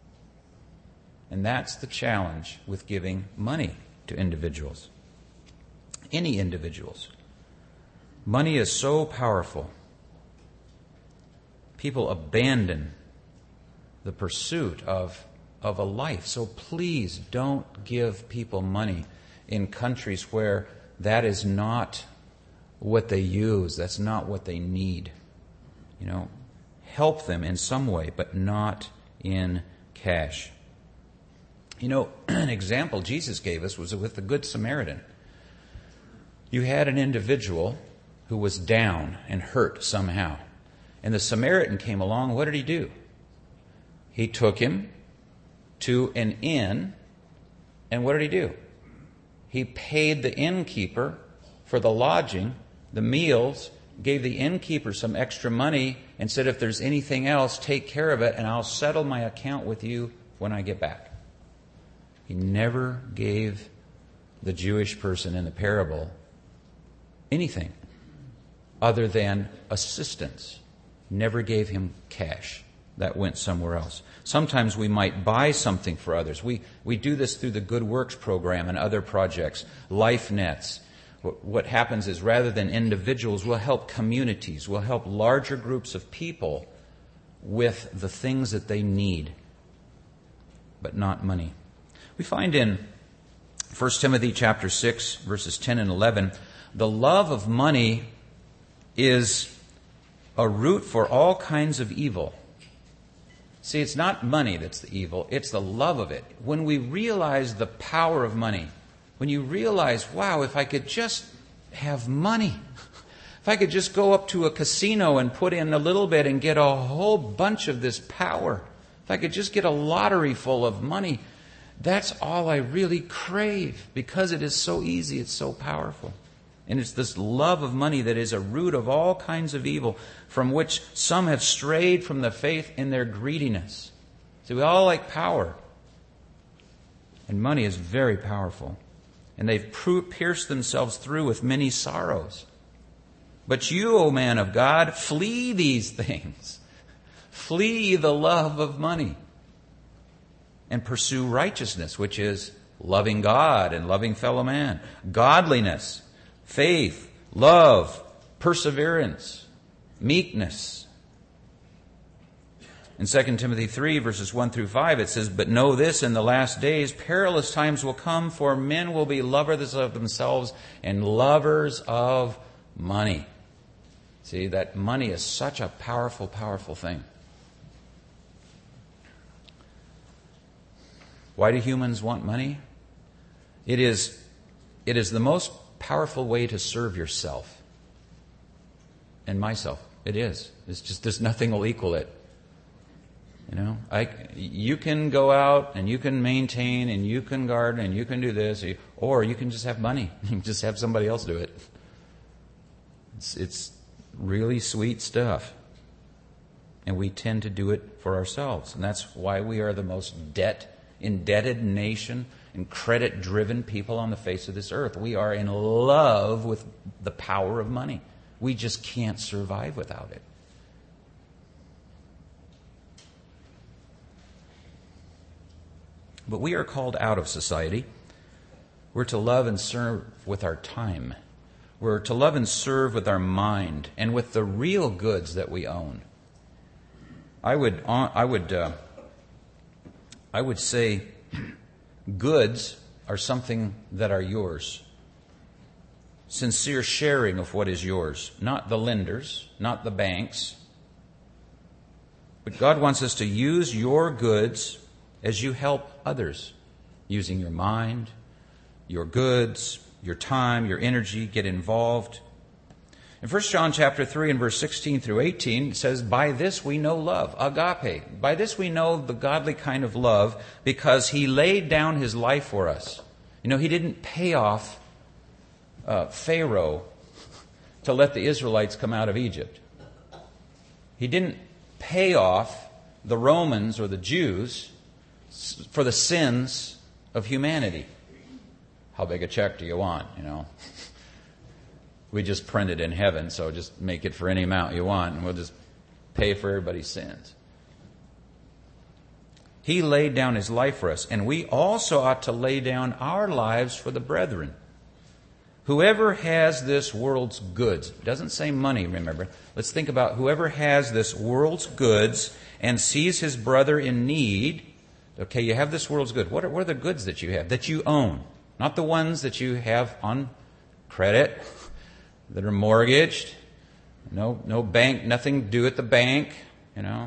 And that's the challenge with giving money to individuals. Any individuals. Money is so powerful. People abandon the pursuit of, of a life. So please don't give people money in countries where that is not what they use. That's not what they need. You know, help them in some way, but not in cash. You know, an example Jesus gave us was with the Good Samaritan. You had an individual who was down and hurt somehow. And the Samaritan came along. What did he do? He took him to an inn. And what did he do? He paid the innkeeper for the lodging, the meals, gave the innkeeper some extra money and said, if there's anything else, take care of it and I'll settle my account with you when I get back. He never gave the Jewish person in the parable anything other than assistance. Never gave him cash. That went somewhere else. Sometimes we might buy something for others. We we do this through the Good Works program and other projects, Life Nets. What happens is rather than individuals, we'll help communities, we'll help larger groups of people with the things that they need, but not money. We find in First Timothy chapter six, verses ten and eleven, the love of money is a root for all kinds of evil. See, it's not money that's the evil, it's the love of it. When we realize the power of money, when you realize, wow, if I could just have money, if I could just go up to a casino and put in a little bit and get a whole bunch of this power, if I could just get a lottery full of money, that's all I really crave because it is so easy, it's so powerful. And it's this love of money that is a root of all kinds of evil, from which some have strayed from the faith in their greediness. See, we all like power. And money is very powerful. And they've pierced themselves through with many sorrows. But you, O man of God, flee these things. Flee the love of money. And pursue righteousness, which is loving God and loving fellow man. Godliness, faith, love, perseverance, meekness. In Second Timothy three, verses one through five, it says, but know this, in the last days perilous times will come, for men will be lovers of themselves and lovers of money. See, that money is such a powerful, powerful thing. Why do humans want money? It is, it is the most powerful way to serve yourself and myself. It is. It's just, there's nothing will equal it. You know, I, you can go out and you can maintain and you can garden and you can do this, or you can just have money. You can just have somebody else do it. It's, it's really sweet stuff. And we tend to do it for ourselves. And that's why we are the most debt indebted nation and credit-driven people on the face of this earth. We are in love with the power of money. We just can't survive without it. But we are called out of society. We're to love and serve with our time. We're to love and serve with our mind and with the real goods that we own. I would, I would, uh, I would say goods are something that are yours. Sincere sharing of what is yours, not the lenders, not the banks. But God wants us to use your goods as you help others, using your mind, your goods, your time, your energy, get involved. In First John chapter three and verse sixteen through eighteen, it says, by this we know love, agape. By this we know the godly kind of love, because he laid down his life for us. You know, he didn't pay off uh, Pharaoh to let the Israelites come out of Egypt. He didn't pay off the Romans or the Jews for the sins of humanity. How big a check do you want, you know? We just print it in heaven, so just make it for any amount you want, and we'll just pay for everybody's sins. He laid down his life for us, and we also ought to lay down our lives for the brethren. Whoever has this world's goods, it doesn't say money, remember. Let's think about whoever has this world's goods and sees his brother in need. Okay, you have this world's good. What are, what are the goods that you have, that you own? Not the ones that you have on credit, that are mortgaged. No, no bank, nothing due at the bank, you know.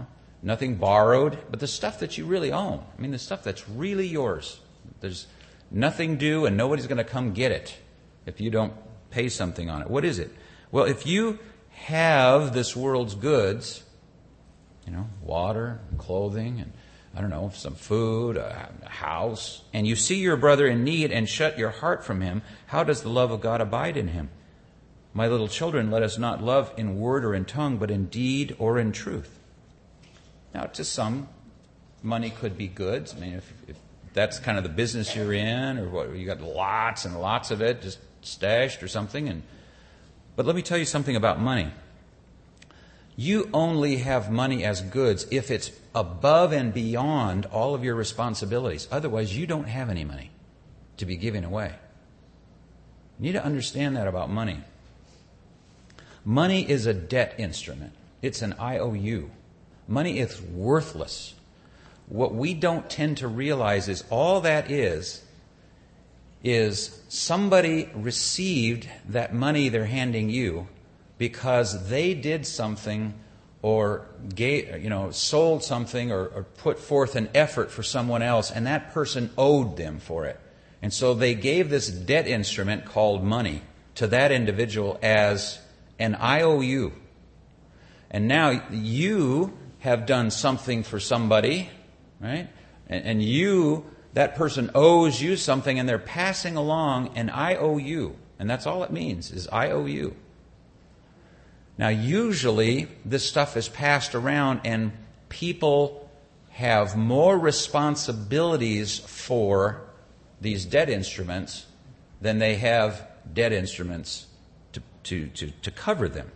nothing borrowed, but the stuff that you really own. I mean, the stuff that's really yours. There's nothing due and nobody's going to come get it if you don't pay something on it. What is it? Well, if you have this world's goods, you know, water, clothing, and I don't know, some food, a house, and you see your brother in need and shut your heart from him, how does the love of God abide in him? My little children, let us not love in word or in tongue, but in deed or in truth. Now, to some, money could be goods. I mean, if, if that's kind of the business you're in, or what, you got lots and lots of it, just stashed or something. And but let me tell you something about money. You only have money as goods if it's above and beyond all of your responsibilities. Otherwise, you don't have any money to be giving away. You need to understand that about money. Money is a debt instrument. It's an I O U. Money is worthless. What we don't tend to realize is all that is, is somebody received that money they're handing you because they did something or gave, you know, sold something or, or put forth an effort for someone else, and that person owed them for it. And so they gave this debt instrument called money to that individual as an I O U. And now you have done something for somebody, right? And, and you, that person owes you something, and they're passing along an I O U. And that's all it means, is I O U. Now, usually, this stuff is passed around, and people have more responsibilities for these debt instruments than they have debt instruments to, to, to, to cover them.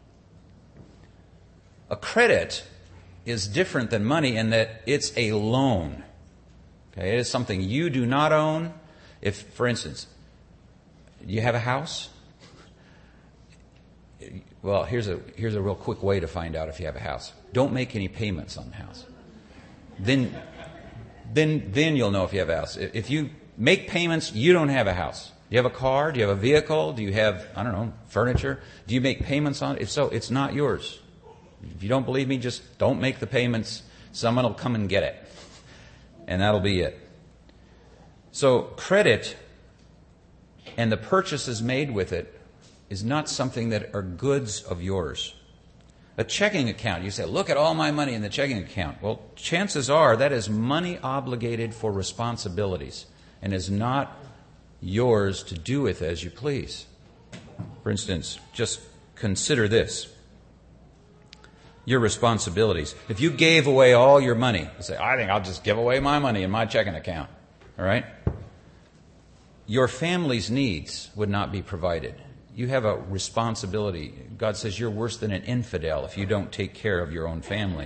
A credit is different than money in that it's a loan. Okay, it is something you do not own. If, for instance, you have a house. Well, here's a here's a real quick way to find out if you have a house. Don't make any payments on the house. Then, then, then you'll know if you have a house. If you make payments, you don't have a house. Do you have a car? Do you have a vehicle? Do you have, I don't know, furniture? Do you make payments on it? If so, it's not yours. If you don't believe me, just don't make the payments. Someone will come and get it. And that'll be it. So credit and the purchases made with it is not something that are goods of yours. A checking account, you say, look at all my money in the checking account. Well, chances are that is money obligated for responsibilities and is not yours to do with as you please. For instance, just consider this. Your responsibilities. If you gave away all your money, you say, I think I'll just give away my money in my checking account. All right? Your family's needs would not be provided. You have a responsibility. God says you're worse than an infidel if you don't take care of your own family.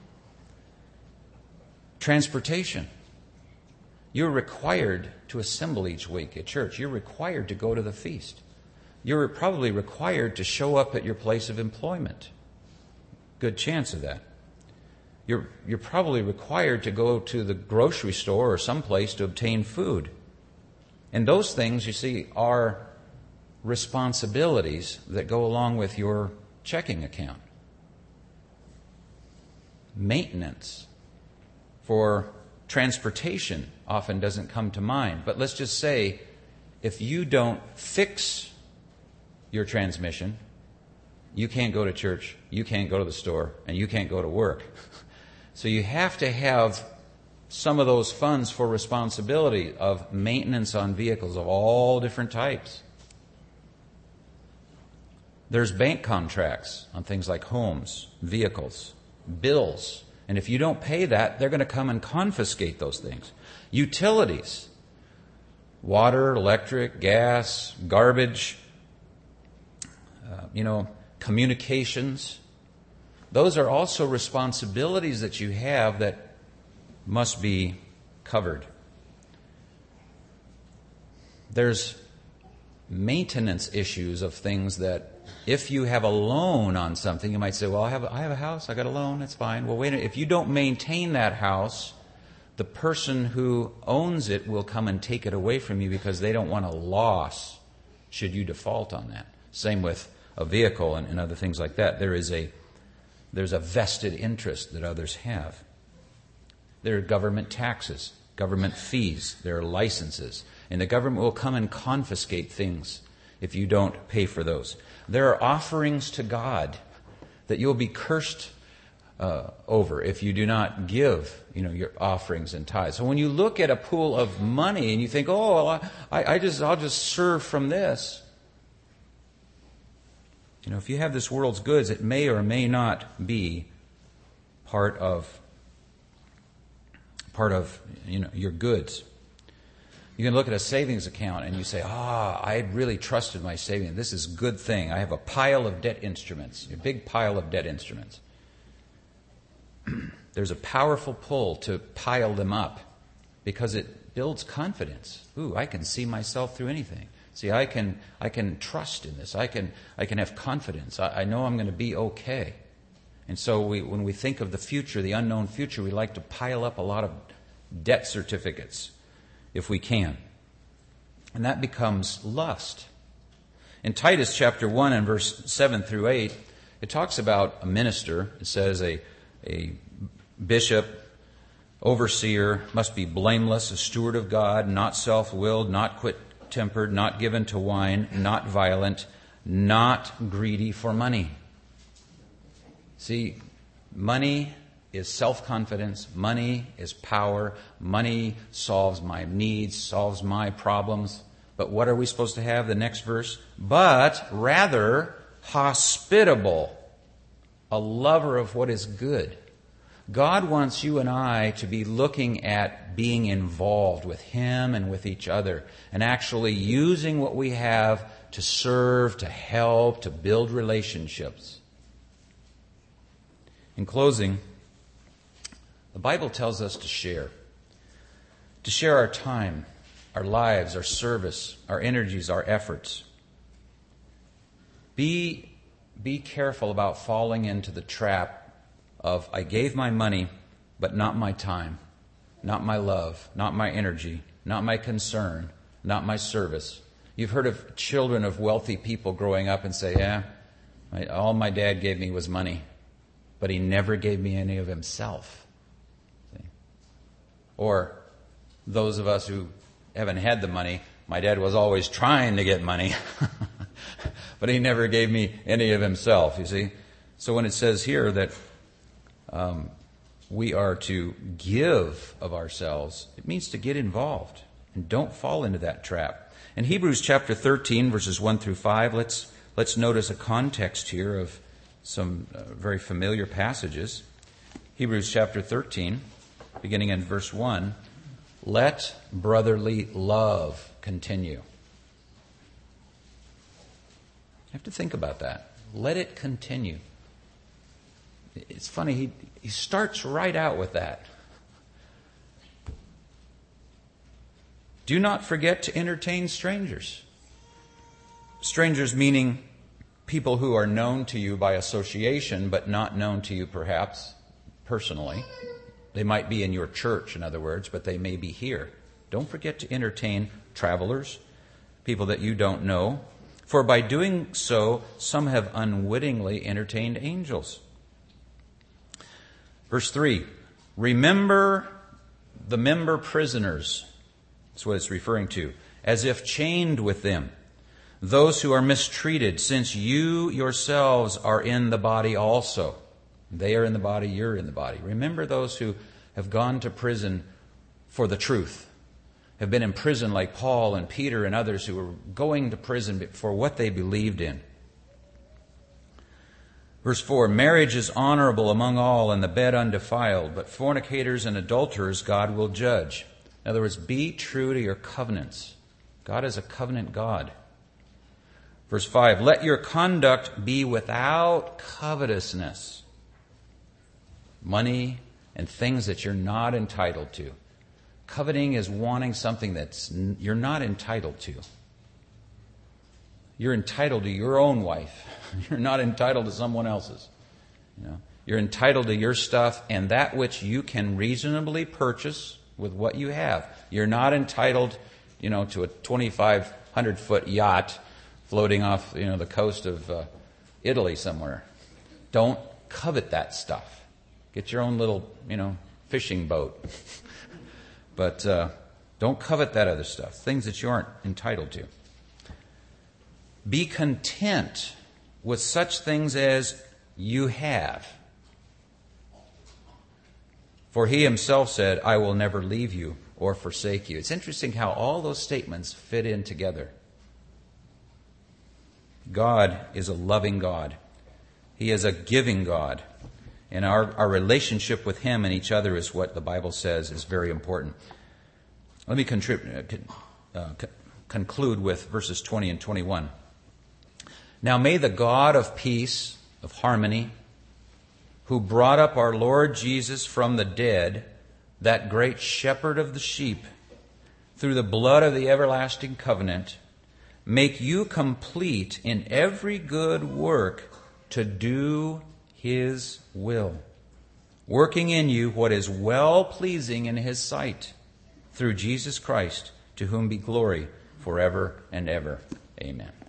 Transportation. You're required to assemble each week at church. You're required to go to the feast. You're probably required to show up at your place of employment. Good chance of that. You're, you're probably required to go to the grocery store or someplace to obtain food. And those things, you see, are responsibilities that go along with your checking account. Maintenance for transportation often doesn't come to mind. But let's just say if you don't fix your transmission, you can't go to church, you can't go to the store, and you can't go to work. So you have to have some of those funds for responsibility of maintenance on vehicles of all different types. There's bank contracts on things like homes, vehicles, bills. And if you don't pay that, they're going to come and confiscate those things. Utilities, water, electric, gas, garbage, uh, you know, communications. Those are also responsibilities that you have that must be covered. There's maintenance issues of things that if you have a loan on something, you might say, well, I have a, I have a house, I got a loan, that's fine. Well, wait a minute. If you don't maintain that house, the person who owns it will come and take it away from you because they don't want a loss should you default on that. Same with a vehicle and, and other things like that. There is a There's a vested interest that others have. There are government taxes, government fees, there are licenses, and the government will come and confiscate things if you don't pay for those. There are offerings to God that you'll be cursed uh, over if you do not give, you know, your offerings and tithes. So when you look at a pool of money and you think, oh, well, I, I just, I'll just serve from this. You know, if you have this world's goods, it may or may not be part of part of you know your goods. You can look at a savings account and you say, ah, I really trusted my savings. This is a good thing. I have a pile of debt instruments, a big pile of debt instruments. There's a powerful pull to pile them up because it builds confidence. Ooh, I can see myself through anything. See, I can I can trust in this. I can I can have confidence. I, I know I'm going to be okay. And so we, when we think of the future, the unknown future, we like to pile up a lot of debt certificates if we can. And that becomes lust. In Titus chapter one and verse seven through eight, it talks about a minister. It says a, a bishop, overseer must be blameless, a steward of God, not self-willed, not quick-tempered, not given to wine, not violent, not greedy for money. See, money is self-confidence. Money is power. Money solves my needs, solves my problems. But what are we supposed to have? The next verse. But rather hospitable, a lover of what is good. God wants you and I to be looking at being involved with Him and with each other and actually using what we have to serve, to help, to build relationships. In closing, the Bible tells us to share. To share our time, our lives, our service, our energies, our efforts. Be, be careful about falling into the trap of, I gave my money, but not my time, not my love, not my energy, not my concern, not my service. You've heard of children of wealthy people growing up and say, yeah, my, all my dad gave me was money, but he never gave me any of himself. See? Or those of us who haven't had the money, my dad was always trying to get money, but he never gave me any of himself, you see. So when it says here that um, we are to give of ourselves, it means to get involved. And don't fall into that trap. In Hebrews chapter thirteen, verses one through five, let's let's notice a context here of some uh, very familiar passages. Hebrews chapter thirteen, beginning in verse one. Let brotherly love continue. You have to think about that. Let it continue. It's funny, he, he starts right out with that. Do not forget to entertain strangers. Strangers meaning people who are known to you by association, but not known to you perhaps personally. They might be in your church, in other words, but they may be here. Don't forget to entertain travelers, people that you don't know. For by doing so, some have unwittingly entertained angels. Verse three, remember the member prisoners. That's what it's referring to. As if chained with them. Those who are mistreated, since you yourselves are in the body also. They are in the body, you're in the body. Remember those who have gone to prison for the truth. Have been in prison like Paul and Peter and others who were going to prison for what they believed in. Verse four, marriage is honorable among all and the bed undefiled, but fornicators and adulterers God will judge. In other words, be true to your covenants. God is a covenant God. Verse five, let your conduct be without covetousness. Money and things that you're not entitled to. Coveting is wanting something that's you're not entitled to. You're entitled to your own wife. You're not entitled to someone else's. You know, you're entitled to your stuff and that which you can reasonably purchase with what you have. You're not entitled, you know, to a twenty-five hundred foot yacht floating off, you know, the coast of uh, Italy somewhere. Don't covet that stuff. Get your own little, you know, fishing boat. But uh, don't covet that other stuff, things that you aren't entitled to. Be content with such things as you have. For he himself said, I will never leave you or forsake you. It's interesting how all those statements fit in together. God is a loving God. He is a giving God. And our, our relationship with him and each other is what the Bible says is very important. Let me contrib- uh, conclude with verses twenty and twenty-one. Now may the God of peace, of harmony, who brought up our Lord Jesus from the dead, that great shepherd of the sheep, through the blood of the everlasting covenant, make you complete in every good work to do his will, working in you what is well-pleasing in his sight, through Jesus Christ, to whom be glory forever and ever. Amen.